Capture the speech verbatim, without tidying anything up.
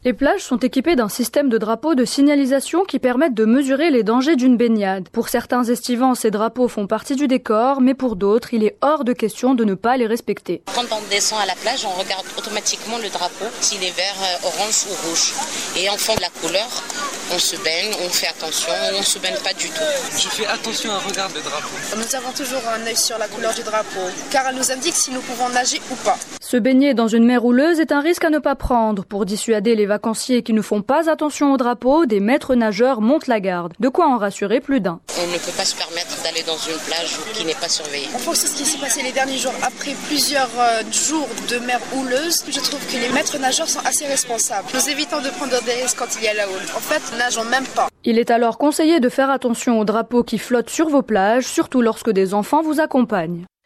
Les plages sont équipées d'un système de drapeaux de signalisation qui permettent de mesurer les dangers d'une baignade. Pour certains estivants, ces drapeaux font partie du décor, mais pour d'autres, il est hors de question de ne pas les respecter. Quand on descend à la plage, on regarde automatiquement le drapeau, s'il est vert, orange ou rouge. Et en fond de la couleur, on se baigne, on fait attention, on ne se baigne pas du tout. Je fais attention à regarder le drapeau. Nous avons toujours un œil sur la couleur du drapeau, car elle nous indique si nous pouvons nager ou pas. Se baigner dans une mer houleuse est un risque à ne pas prendre. Pour dissuader les vacanciers qui ne font pas attention au drapeau, des maîtres nageurs montent la garde. De quoi en rassurer plus d'un. On ne peut pas se permettre d'aller dans une plage qui n'est pas surveillée. En fonction de ce qui s'est passé les derniers jours, après plusieurs euh, jours de mer houleuse, je trouve que les maîtres nageurs sont assez responsables. Nous évitons de prendre des risques quand il y a la houle. En fait, nous nageons même pas. Il est alors conseillé de faire attention aux drapeaux qui flottent sur vos plages, surtout lorsque des enfants vous accompagnent.